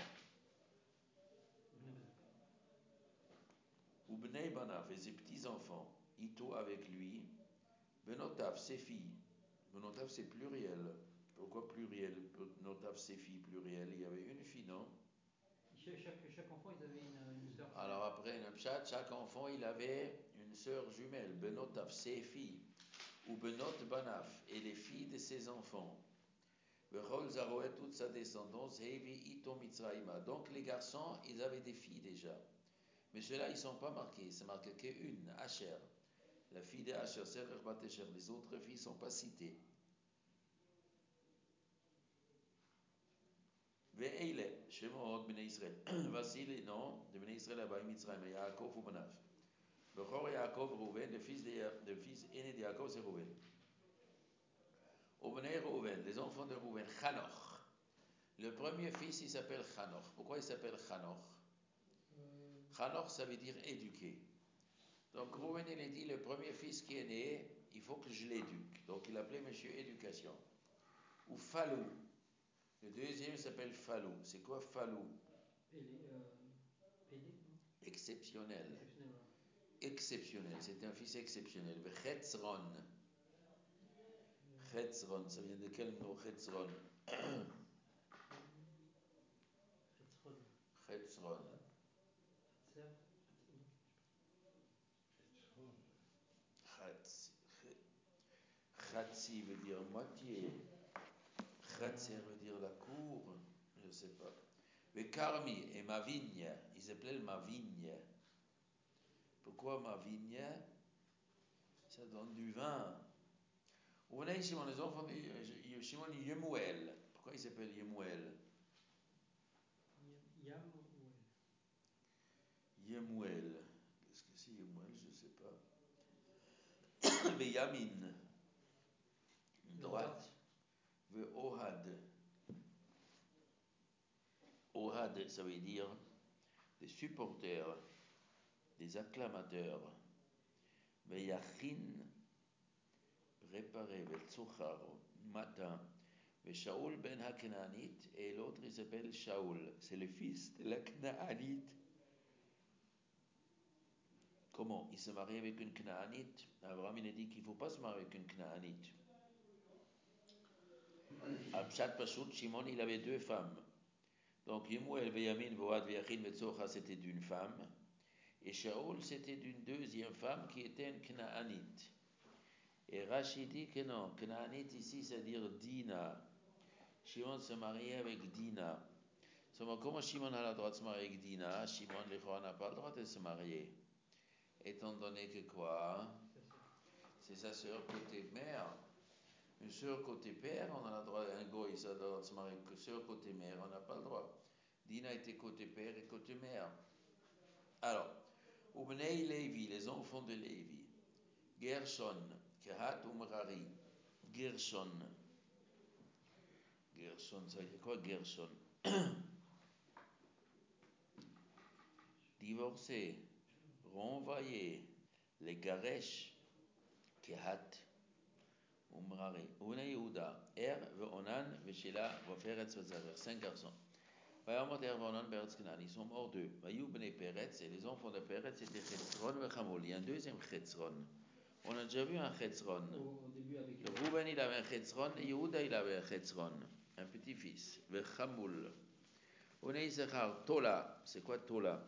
Ou Bnei Banav et ses petits-enfants. Ito avec lui. Benotav, ses filles. Benotav, c'est pluriel. Pourquoi pluriel? Benotav, ses filles, pluriel. Il y avait une fille, non? Chaque, chaque, chaque enfant, ils avaient une, une sœur. Alors après une pshat, chaque enfant, il avait une sœur jumelle. Benotav, ses filles. Ou Benot Banaf, et les filles de ses enfants. Bechol Zaroé, toute sa descendance. Hevi Ito Mitzraïma. Donc les garçons, ils avaient des filles déjà. Mais ceux-là, ils ne sont pas marqués. C'est marqué qu'une, Asher. La fille de Asher, Serer Batesher. Les autres filles ne sont pas citées. Ve'eile, Shemot Bnei Israël. Voici les noms de Bnei Israël à Mitzrayim, Yaakov ou Banav. Bechor Yaakov Rouven, le fils, de, le fils aîné de Yaakov, c'est Rouven. Au Bnei Rouven, les enfants de Rouven, Chanoch. Le premier fils, il s'appelle Chanoch. Pourquoi il s'appelle Chanoch? Chanoch, ça veut dire éduquer. Donc Rouven, il a dit, le premier fils qui est né, il faut que je l'éduque. Donc il appelait Monsieur Éducation. Ou Falou. Le deuxième s'appelle Falou. C'est quoi Falou? Pélé, euh, Pélé, non Exceptionnel. Exceptionnel, voilà. Exceptionnel. C'est un fils exceptionnel. Chetzron. Chetzron. Ça vient de quel mot Chetzron? Chetzron. Chetzron. Chetzer. Chatzi. Chatzi veut dire moitié. Chatzer veut dire la cour. Je ne sais pas. Mais Carmi et ma vigne, ils s'appelaient ma vigne. Pourquoi ma vigne? Ça donne du vin. Vous venez ici, les enfants de Shimon Yemuel. Pourquoi il s'appelle Yemuel? Yamuel. Yemuel. Qu'est-ce que c'est Yemuel? Je ne sais pas. Mais Yamin. Droite. Ve Ohad. Ohad, ça veut dire des supporters, des acclamateurs. Ve Yachin, préparé, Ve Tzochar, matin. Ve Shaoul ben Haknaanite, et l'autre il s'appelle Shaoul. C'est le fils de la Knaanite. Comment? Il se marie avec une Knaanite. Abraham il a dit qu'il ne faut pas se marier avec une Knaanite. À Pshat Pashut, Shimon il avait deux femmes. Donc Yemuel, Veyamin, Voad, Veyachin, Vetzocha c'était d'une femme. Et Shaoul c'était d'une deuxième femme qui était une Knaanite. Et Rashi dit que non, Knaanite ici c'est à dire Dina. Shimon se mariait avec Dina. Seulement, comment Shimon a le droit de se marier avec Dina? Shimon, les fois, n'a pas le droit de se marier. Étant donné que quoi? C'est sa sœur côté mère. Une sœur côté père, on a le droit, un goy, il a le droit de se marier que sœur côté mère, on n'a pas le droit. Dina était côté père et côté mère. Alors, Ubnei Lévi, les enfants de Lévi. Gershon, Kehat ou Merari. Gershon. Gershon, ça veut dire quoi Gershon? Divorcé, renvoyé, les Garesh, Kehat, Umrari, Una Yehuda, Er, Veonan, Veshila, Vaferetz, Vazaver, cinq garçons. Vayamot Er, Veonan, Beretz, Kenan, ils sont morts deux. Vayou Bnei Peretz, et les enfants de Peretz c'était Chetzron, Vechamol. Il y a un deuxième Chetzron. On a déjà vu un Chetzron. Au, au début avec. Rouben il avait un Chetzron, et Yehuda il avait un Chetzron, un petit-fils, Vechamol. Una Yisachar, Tola, c'est quoi Tola?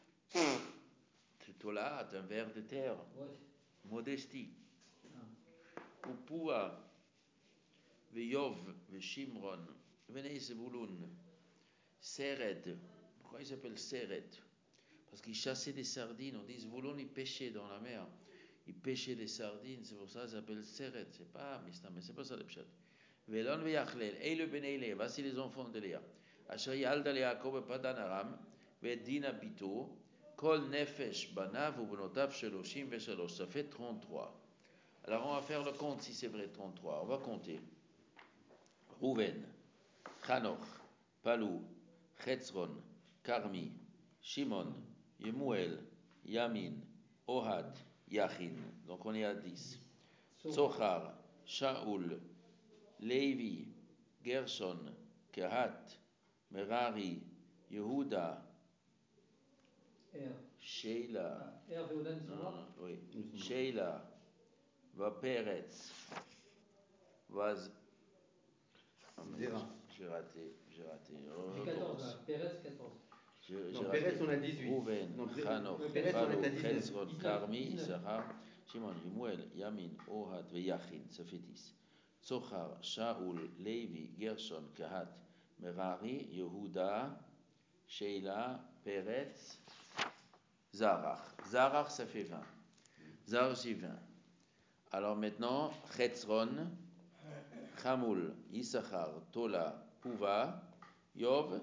Tola, un ver de terre. Ouais. Modestie. Ah. Upua, Veyov, Veshimron, Venez Zebulun, Sered. Pourquoi il s'appelle Sered? Parce qu'il chassait des sardines. On dit Zebulun, il pêchait dans la mer. Il pêchait des sardines, c'est pour ça qu'il s'appelle Sered. C'est pas Mistam, mais c'est pas ça le pshat. Velon Veyachlel, et le Benei voici les enfants de Léa. Asher Yalda Yaakov Padan Aram, Vedina Bito. Kol nefesh banav ou benotav sheloshim veshalosh. Ça fait trente-trois. Alors on va faire le compte si c'est vrai trente-trois. On va compter. Rouven, Chanoch, Palou, Chetzron, Karmi, Shimon, Yemuel, Yamin, Ohad, Yachin. Donc on est à dix. Tzochar, Shaoul, Lévi, Gershon, Kehat, Merari, Yehuda, R. Sheila. Ah, R, Veodan, ils sont Non, morts. non, oui. Sheila, Vaperetz, Vaz. Zera. J'ai raté, j'ai raté. J'ai quatorze là, Pérez quatorze. J'ai, Non, j'ai Pérez, raté. on a dix-huit. Rouven, Non, Pérez, Chanoch, Pérez, on Palou, est à dix-neuf. Chetzron, dix-neuf, Karmi, dix-neuf. Zahar, Shimon, Yemuel, Yamin, Ohad, Veyachin, ça fait dix. Tzochar, Shaoul, Lévi, Gershon, Kehat, Merari, Yehuda, Sheila, Peretz, Zarach. Zarach, ça fait vingt. Zarach, c'est vingt. Alors maintenant, Chetzron, Chamoul, Issachar, Tola, Pouva, Yov,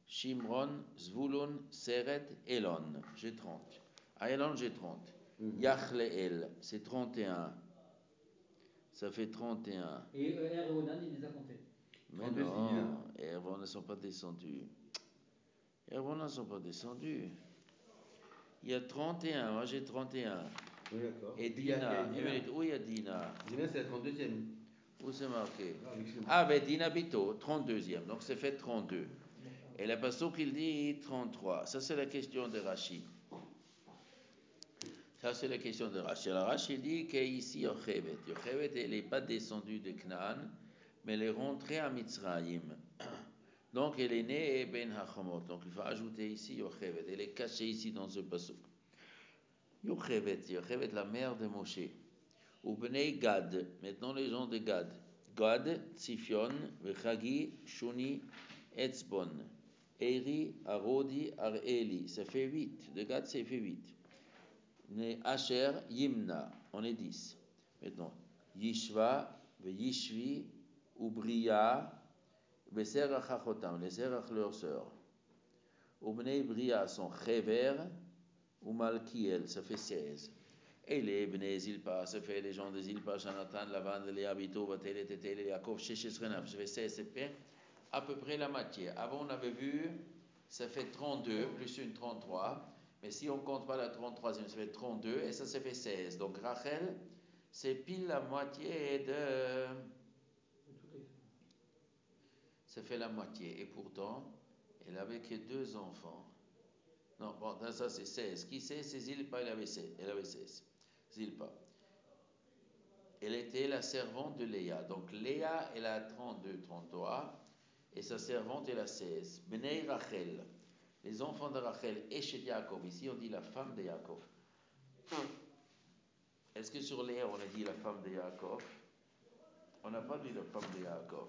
Shimron, Zvulun, Seret, Elon. J'ai trente. À Elon, j'ai trente. Mhm. Yachleel, c'est trente et un. Ça fait trente et un. Et euh, Er et Onan, il les a comptés. Mais trente-deux, c'est Dina. non, Ervon ne sont pas descendus. Ervon ne sont pas descendus. Il y a trente et un, moi j'ai trente et un. Oui, d'accord. Et puis il y a- il y a Dina, Dina. une minute, où il y a Dina? Dina, c'est la trente-deuxième. Où c'est marqué? Ah, avec ce- Ah, ben Dina Bito, trente-deuxième, donc c'est fait trente-deux. Et la pastor qu'il dit trente-trois. Ça, c'est la question de Rachid. Ça, c'est la question de Rachid. Alors, Rachid dit qu'ici, Yochevet. Yochevet, elle n'est pas descendue de Canaan, mais elle est rentrée à Mitzrayim. Donc, elle est née Ben Hachamot. Donc, il faut ajouter ici Yochevet. Elle est cachée ici dans ce pasuk. Yochevet, Yochevet, la mère de Moshe. Ou Bnei Gad. Maintenant, les gens de Gad. Gad, Tzifion, Vechagi, Shuni, Etzbon. Eri, Arodi, Areli. Ça fait huit. De Gad, ça fait huit. Ne Asher, Yimna. On est dix. Maintenant, Yishva, Yishvi, Ubria, Beserach Achotam. Les Serach, leurs sœurs. Ubnei Bria sont Chever, ou Malkiel. Ça fait seize. Et les Bnei Zilpa, ça fait les gens de Zilpa, Jonathan, Lavan, les Abito, Batel, Tetel, Yaakov, Sheshes, Renaf. Ça fait seize, ça fait à peu près la moitié. Avant, on avait vu, ça fait trente-deux, plus une trente-trois. Mais si on ne compte pas la trente-troisième, ça fait trente-deux, et ça, ça fait seize. Donc Rachel, c'est pile la moitié de... Ça fait la moitié. Et pourtant, elle avait que deux enfants. Non, bon, ça c'est seize. Qui c'est? C'est Zilpa, elle avait seize. Elle avait seize. Zilpa. Elle était la servante de Léa. Donc Léa, elle a trente-deux, trente-trois. Et sa servante, elle a seize. Bnei Rachel. Les enfants de Rachel et chez Yaakov. Ici, on dit la femme de Yaakov. Est-ce que sur Léa, on a dit la femme de Yaakov? On n'a pas dit la femme de Yaakov.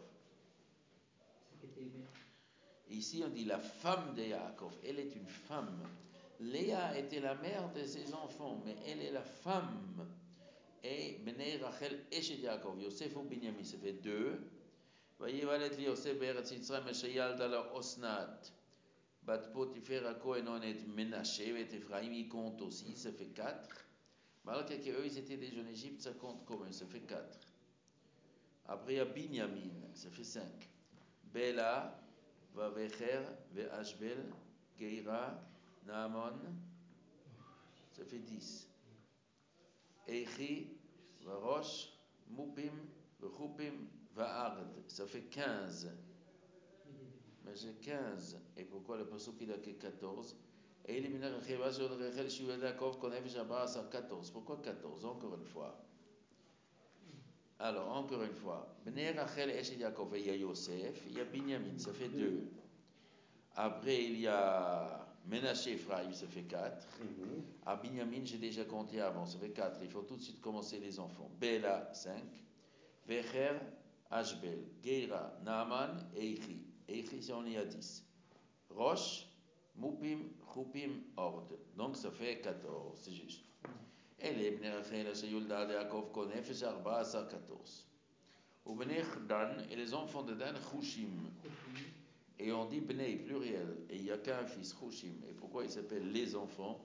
Ici, on dit la femme de Yaakov. Elle est une femme. Léa était la mère de ses enfants, mais elle est la femme. Et Bnei Rachel et chez Yaakov. Yosef ou Binyamin, ça fait deux. ויולד לי יוסף בארץ מצרים אשר ילדה לה אסנת בת פוטיפר הכהן את מנשה ואת Ephraim il compte aussi, ça fait quatre. Malgré qu'eux ils étaient déjà en Égypte, ça compte comme un, ça fait quatre. Après il y a Binyamin, ça fait cinq. Bela, Vavecher, Veashbel, Geira, Naaman, ça fait dix. Eichi, Varosh, Mupim, Vechupim, Vaard, ça fait quinze. Mais j'ai quinze. Et pourquoi le pasuk il a que quatorze? Et il élimine Rachel sur Rachel, Shua Yaakov, Konef, Jabba, ça quatorze. Pourquoi quatorze? Encore une fois. Alors, encore une fois. Bnei Rachel, Eshet Yaakov, et il y a Yosef, il y a Binyamin, ça fait deux. Après, il y a Ménaché, Ephraim, ça fait quatre. Mhm. À Binyamin, j'ai déjà compté avant, ça fait quatre. Il faut tout de suite commencer les enfants. Bela, cinq. Vecher, Ashbel, Geira, Naaman, Eichi. Eichi, c'est on y a dix. Roche, Mupim, Chupim, Ord. Donc ça fait quatorze, c'est juste. Et les Bnei Rachel, Sheyulda, de Yaakov, Konef, Arba, ça quatorze. Ou Bnei Dan, et les enfants de Dan, Chushim. Et on dit Bnei, pluriel. Et il n'y a qu'un fils, Chushim. Et pourquoi il s'appelle les enfants?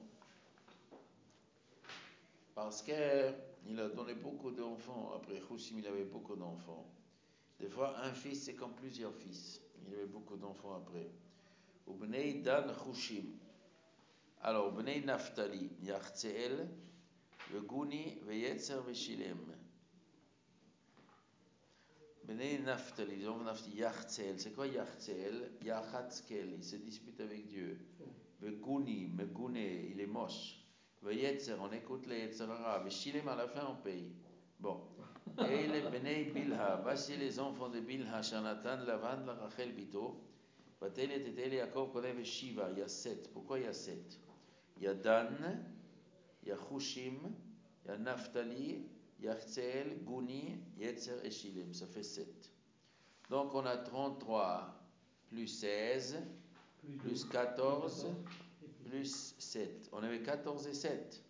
Parce qu'il a donné beaucoup d'enfants. Après Chushim, il avait beaucoup d'enfants. Des fois, un fils, c'est comme plusieurs fils. Il avait beaucoup d'enfants après. Ou Bnei Dan Chushim. Alors, Bnei Naphtali, Yachzeel, Veguni, Veyetzer, Veshilem. Bnei Naphtali, les enfants Naphtali, Yachzeel. C'est quoi Yachzeel? Yachatzkel, il se dispute avec Dieu. Veguni, Megune, il est moche. Veyetzer, on écoute les Yetzerara. Veshilem, à la fin, on paye. Bon. Et les Bnei Bilha, voici les enfants de Bilha, Shanatan, Lavan, la Rachel Bito. Batel et Tetel, Yaakov, Konev et Shiva. Il y a sept. Pourquoi il y a sept? Il y a Dan, il y a Chushim, il y a Naphtali, Yachzeel, Guni, Yetzer et Shilem. Ça fait sept. Donc on a trente-trois plus seize, plus quatorze, plus sept. On avait quatorze et sept.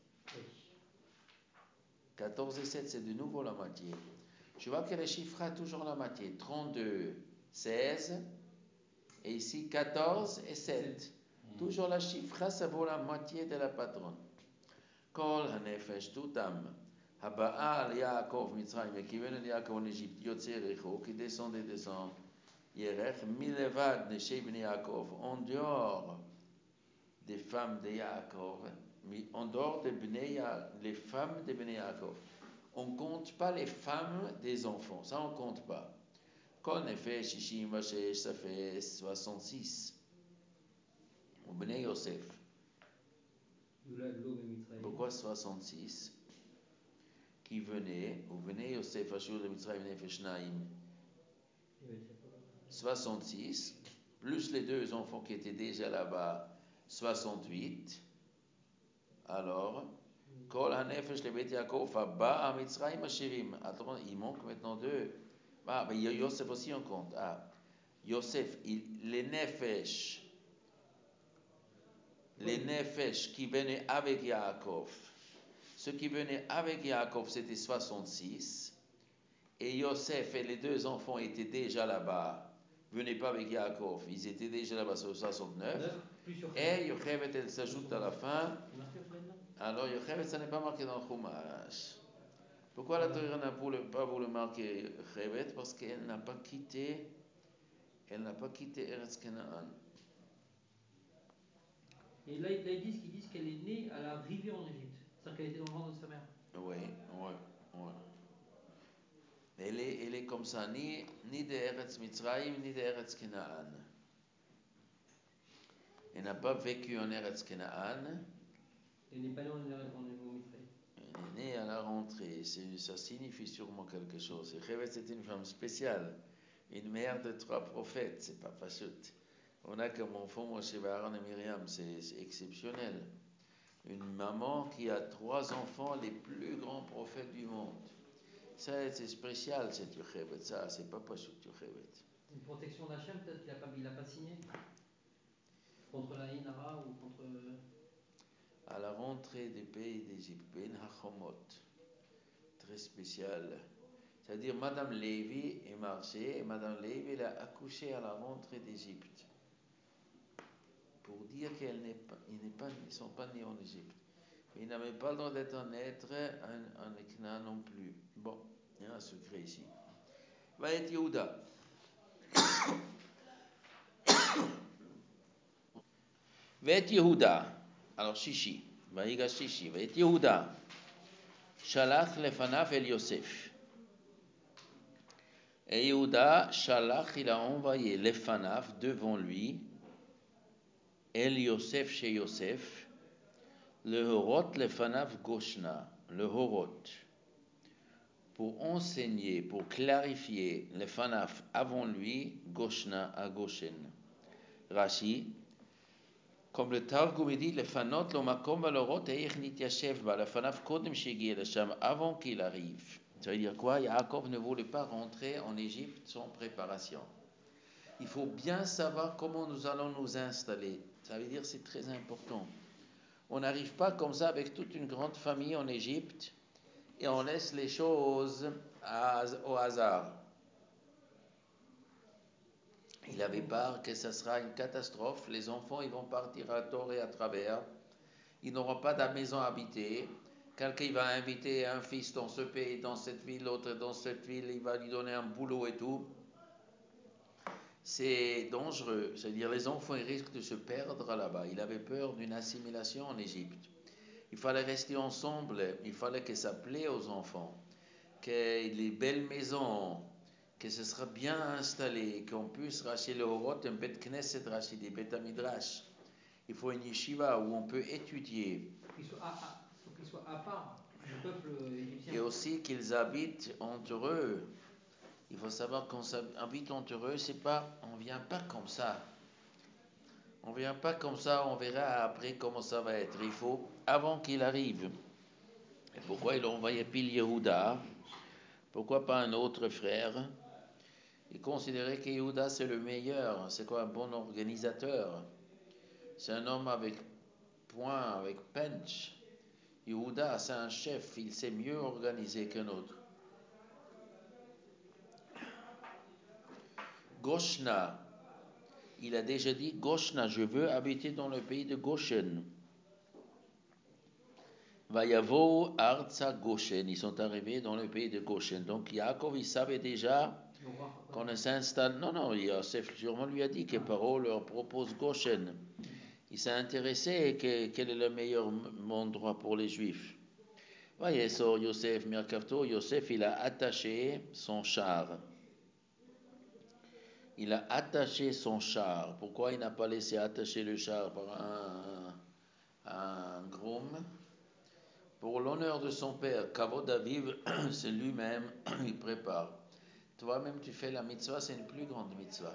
quatorze et sept, c'est de nouveau la moitié. Je vois que le chiffre a toujours la moitié. trente-deux, seize, Et ici, quatorze et sept. Toujours la chiffre, ça vaut la moitié de la patronne. Kol hanefesh tutam. Habaal Yaakov Mitzrayim, qui venait de Yaakov en Égypte, Yotzerecho, qui descendait de son Yerech, Milevad Neshe Ben Yaakov, en dehors des femmes de Yaakov, en dehors des les femmes de Ben Yaakov. On ne compte pas les femmes des enfants, ça on ne compte pas. Kol Nefesh Shishim Vashesh, ça fait soixante-six. Ou Ben Yosef. Pourquoi soixante-six? Qui venait, ou venait Yosef Ashur de Mitzrayim Nefesh Naim, soixante-six, plus les deux enfants qui étaient déjà là-bas, soixante-huit. Alors, Kol HaNefesh le Bet Yaakov Abba à Mitzrayim Ashirim. Attends, il manque maintenant deux. Ah, mais Yosef aussi on compte. Ah, Yosef, il, les Nefesh, les Nefesh qui venaient avec Yaakov. Ceux qui venaient avec Yaakov, c'était soixante-six. Et Yosef et les deux enfants étaient déjà là-bas. Venaient pas avec Yaakov. Ils étaient déjà là-bas sur soixante-neuf. Et Yochevet, elle s'ajoute à la fin. Alors Yochevet, ça n'est pas marqué dans le Chumash. Pourquoi la Torah n'a pas voulu marquer Yochevet? Parce qu'elle n'a pas quitté, elle n'a pas quitté Eretz Canaan. Et là, là, ils disent qu'ils disent qu'elle est née à l'arrivée en Égypte. C'est-à-dire qu'elle était dans le ventre de sa mère. Oui, oui, oui. Elle est, elle est comme ça, ni, ni de Eretz Mitzrayim, ni de Eretz Canaan. Elle n'a pas vécu en Eretz Canaan. Elle n'est pas née en Eretz Mitzrayim. Elle est née à la rentrée. C'est, ça signifie sûrement quelque chose. Yochevet, c'est une femme spéciale. Une mère de trois prophètes. C'est pas facile. On a comme enfant Moshe, Aaron et Myriam. C'est, c'est exceptionnel. Une maman qui a trois enfants, les plus grands prophètes du monde. Ça, c'est spécial, cette Yochevet. Ça, c'est pas possible, Yochevet. Une protection d'Hachem, peut-être qu'il n'a pas, il a pas signé contre la Inara ou contre. À la rentrée des pays d'Égypte, Ben Hachomot, très spécial. C'est-à-dire, Madame Lévi est marchée et Madame Lévi elle a accouché à la rentrée d'Égypte. Pour dire qu'ils ne sont pas nés en Égypte. Mais ils n'avaient pas le droit d'être un être en, en Ekna non plus. Bon, il y a un secret ici. Va être Yehuda. Va être Yehuda. Alors, Shishi. Va y Shishi. Va être Yehuda. Shalach lefanaf el Yosef. Et Yehuda, Shalach, il a envoyé lefanaf devant lui, el Yosef chez Yosef, le Horot lefanaf Goshna, le Horot, pour enseigner, pour clarifier lefanaf avant lui, Goshna à Goshen. Rashi, comme le Targum dit, lefanot lo makom valorot eich nityashev ba, lefanaf kodem shegi lesham, avant qu'il arrive. Ça veut dire quoi? Yaakov ne voulait pas rentrer en Égypte sans préparation. Il faut bien savoir comment nous allons nous installer. Ça veut dire que c'est très important. On n'arrive pas comme ça avec toute une grande famille en Égypte et on laisse les choses à, au hasard. Il avait peur que ce sera une catastrophe. Les enfants ils vont partir à tort et à travers. Ils n'auront pas de maison habitée. Quelqu'un va inviter un fils dans ce pays, dans cette ville, l'autre dans cette ville, il va lui donner un boulot et tout. C'est dangereux. C'est-à-dire les enfants ils risquent de se perdre là-bas. Il avait peur d'une assimilation en Égypte. Il fallait rester ensemble. Il fallait que ça plaît aux enfants. Que les belles maisons, que ce sera bien installé, qu'on puisse racheter le Horot, un bet Knesset racheter des bet Midrash. Il faut une yeshiva où on peut étudier. Il faut qu'ils soient à part du peuple égyptien. Et aussi qu'ils habitent entre eux. Il faut savoir qu'on habite entre eux, c'est pas, on vient pas comme ça. On vient pas comme ça, on verra après comment ça va être. Il faut, avant qu'il arrive. Et pourquoi il a envoyé Pil Yehuda? Pourquoi pas un autre frère? Il considérait que Yehuda c'est le meilleur, c'est quoi un bon organisateur. C'est un homme avec point, avec punch. Yehuda c'est un chef, il sait mieux organiser qu'un autre. Goshna, il a déjà dit Goshna, je veux habiter dans le pays de Goshen. Vayavo Artsa Goshen, ils sont arrivés dans le pays de Goshen. Donc Yaakov, il savait déjà qu'on s'installe. Non, non, Yosef sûrement lui a dit que Paro leur propose Goshen. Il s'est intéressé que, quel est le meilleur endroit pour les Juifs. Voyez, so Yosef Merkavto, Yosef, il a attaché son char. Il a attaché son char. Pourquoi il n'a pas laissé attacher le char par un, un groom? Pour l'honneur de son père, Kavod Aviv, c'est lui-même, il prépare. Toi-même, tu fais la mitzvah, c'est une plus grande mitzvah.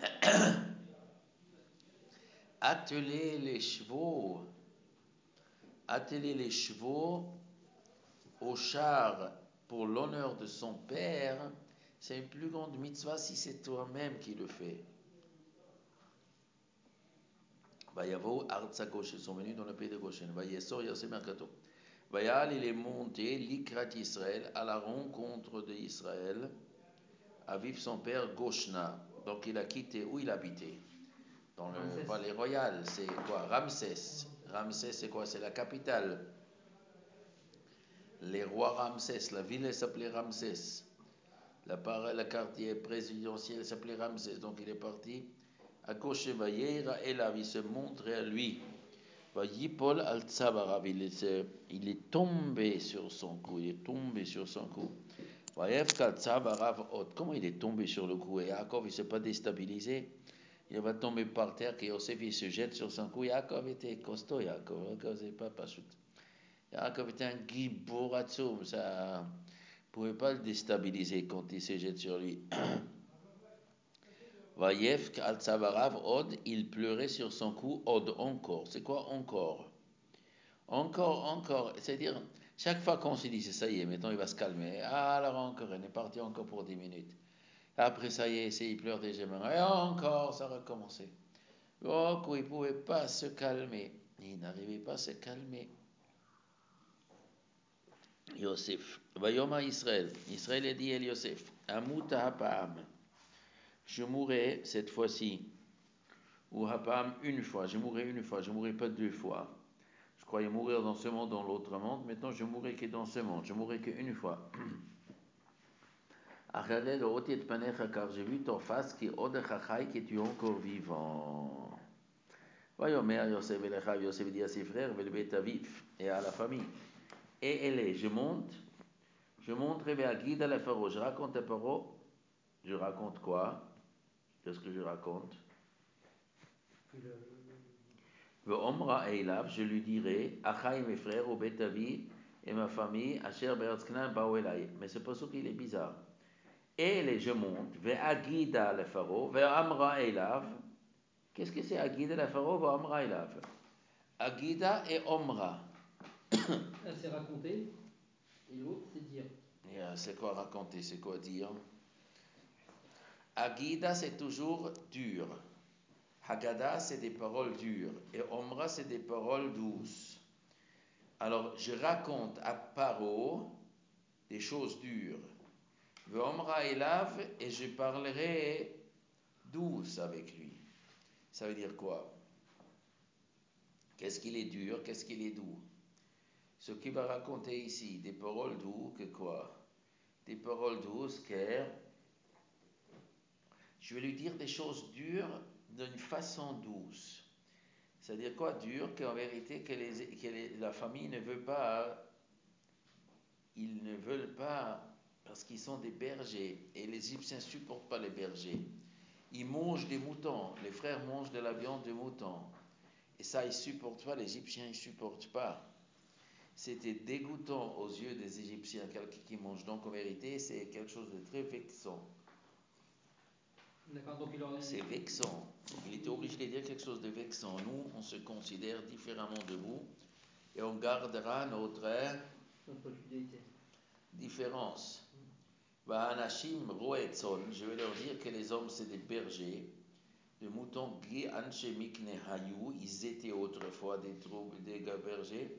Atteler les chevaux, atteler les chevaux au char pour l'honneur de son père, c'est une plus grande mitzvah si c'est toi-même qui le fais. Vayavo Artsa Goshen, ils sont venus dans le pays de Goshen. Vayesor Yosef Merkato. Vayal, il est monté, l'Ikrat Israël, à la rencontre d'Israël, à vivre son père Goshna. Donc il a quitté où il habitait. Dans le palais royal, c'est quoi? Ramsès. Ramsès, c'est quoi? C'est la capitale. Les rois Ramsès, la ville s'appelait Ramsès. La, la quartier présidentiel s'appelait Ramsès. Donc il est parti à Goshen, Vayera, et là, il se montrait à lui. Vayipol al Tzavarav, il est, il est tombé sur son cou, il est tombé sur son cou. Vayevka Tzavarav Ot, comment il est tombé sur le cou? Et Yaakov, il ne s'est pas déstabilisé. Il va tomber par terre, que Yosef, il se jette sur son cou. Yaakov était costaud, Yaakov, Yaakov, c'est pas pachut. Yaakov était un gibour atzoum, ça ne pouvait pas le déstabiliser quand il se jette sur lui. Vayevk al Tzavarav Od, il pleurait sur son cou, Od encore. C'est quoi encore? Encore, encore, c'est-à-dire, chaque fois qu'on se dit, ça y est, maintenant il va se calmer. Ah, alors encore, il est parti encore pour dix minutes. Après, ça y est, il pleure déjà maintenant. Et encore, ça a recommencé. Oh, il ne pouvait pas se calmer. Il n'arrivait pas à se calmer. Yosef. Vayoma Israël. Israël a dit à Yosef, Amuta hapam. Je mourrai cette fois-ci. Ou hapam une fois. Je mourrai une fois. Je ne mourrai pas deux fois. Je croyais mourir dans ce monde, dans l'autre monde. Maintenant, je mourrai que dans ce monde. Je mourrai qu'une fois. Achalel oti et panecha, car j'ai vu ton face qui odechachai, que tu es encore vivant. Vayomer Yosef elechav, Yosef dit à ses frères, velbet avif, et à la famille. Et elle est, je monte, je monte, à guide à la pharaon. Je raconte à Paro. Je raconte quoi? Qu'est-ce que je raconte? Ve'omra eilav, je lui dirai, Achai, mes frères, au Betavi et ma famille, Asher Be'eretz Knan ba'u elai. Mais c'est pas ça qu'il est bizarre. Et les je monte, ve'agida le pharaon, ve'amra eilav. Qu'est-ce que c'est agida le pharaon, ve'amra eilav? Agida et omra. Un c'est raconter et l'autre c'est dire. Yeah, c'est quoi raconter? C'est quoi dire? Agida, c'est toujours dur. Haggadah, c'est des paroles dures. Et Omra, c'est des paroles douces. Alors, je raconte à Paro des choses dures. Omra elav, et je parlerai douce avec lui. Ça veut dire quoi? Qu'est-ce qu'il est dur? Qu'est-ce qu'il est doux? Ce qu'il va raconter ici, des paroles douces, que quoi? Des paroles douces, car je vais lui dire des choses dures d'une façon douce. C'est-à-dire quoi dur? Qu'en vérité, que, les, que les, la famille ne veut pas, ils ne veulent pas, parce qu'ils sont des bergers, et les Égyptiens ne supportent pas les bergers. Ils mangent des moutons, les frères mangent de la viande de mouton. Et ça, ils ne supportent pas, les Égyptiens ne supportent pas. C'était dégoûtant aux yeux des Égyptiens, quelqu'un qui mange. Donc en vérité, c'est quelque chose de très vexant. D'accord, donc il aurait... C'est vexant. Il était obligé de dire quelque chose de vexant. Nous, on se considère différemment de vous et on gardera notre, notre fidélité. Différence. Va'anashim roetzon, je vais leur dire que les hommes c'est des bergers, de moutons gui anche mikne hayu, ils étaient autrefois des troupes, des bergers.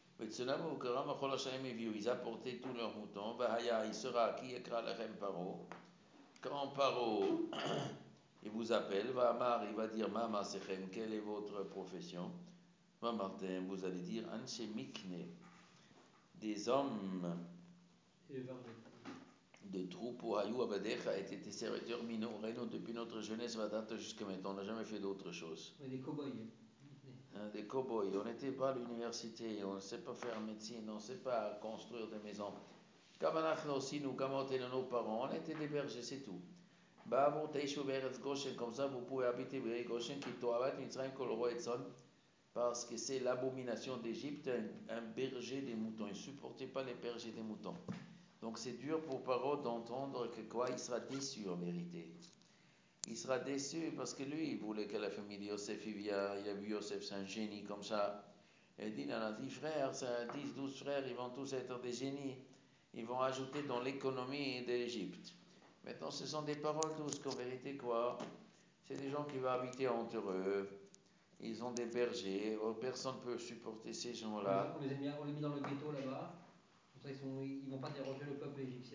Ils apportaient tous leurs moutons. Il sera qui écra lechem Paro. Quand Paro il vous appelle, va Amar, il va dire Mama Sechem, quelle est votre profession? Va Martin, vous allez dire Anche Mikne, des hommes Et le verbe. de troupeaux, Hayou Abadecha, étaient tes serviteurs minorés depuis notre jeunesse, Vadata jusqu'à maintenant, on n'a jamais fait d'autre chose. On est des cow-boys. Hein, des cow-boys, on n'était pas à l'université, on ne sait pas faire médecine, on ne sait pas construire des maisons. Kavanachno aussi, nous, comme étaient nos parents, on était des bergers, c'est tout. Bavo Teishu Veretz Goshen, comme ça vous pouvez habiter Goshen, qui toavat Mitzrayim Kol Roetzon, parce que c'est l'abomination d'Égypte, un, un berger des moutons. Il ne supportait pas les bergers des moutons. Donc c'est dur pour Paro d'entendre que quoi, il sera déçu en vérité. Il sera déçu parce que lui, il voulait que la famille de Yosef il vienne, il a vu Yosef, c'est un génie comme ça. Et il dit, il en a dix frères, dix, douze frères, ils vont tous être des génies. Ils vont ajouter dans l'économie de l'Égypte. Maintenant, ce sont des paroles douces qu'en vérité, quoi, c'est des gens qui vont habiter entre eux. Ils ont des bergers, personne ne peut supporter ces gens-là. On les a mis, on les mis dans le ghetto là-bas. Comme ça, ils sont, ils vont pas déranger le peuple égyptien.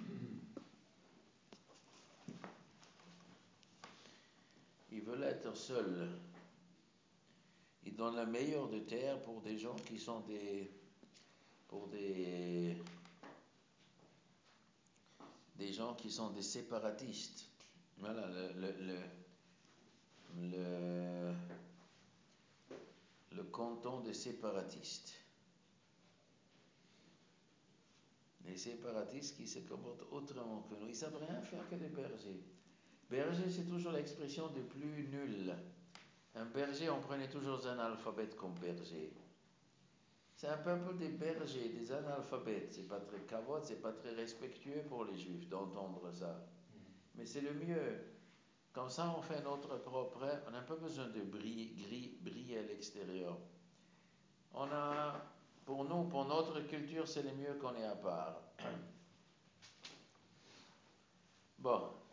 Ils veulent être seuls. Ils donnent la meilleure de terre pour des gens qui sont des, pour des, des gens qui sont des séparatistes. Voilà le, le, le, le, le canton des séparatistes. Les séparatistes qui se comportent autrement que nous, ils ne savent rien faire que des bergers. Berger, c'est toujours l'expression du plus nul. Un berger, on prenait toujours un analphabète comme berger. C'est un peuple des bergers, des analphabètes. C'est pas très kavod, c'est pas très respectueux pour les juifs d'entendre ça. Mais c'est le mieux. Comme ça, on fait notre propre. On n'a pas besoin de briller, gris, briller à l'extérieur. On a, pour nous, pour notre culture, c'est le mieux qu'on est à part. Bon.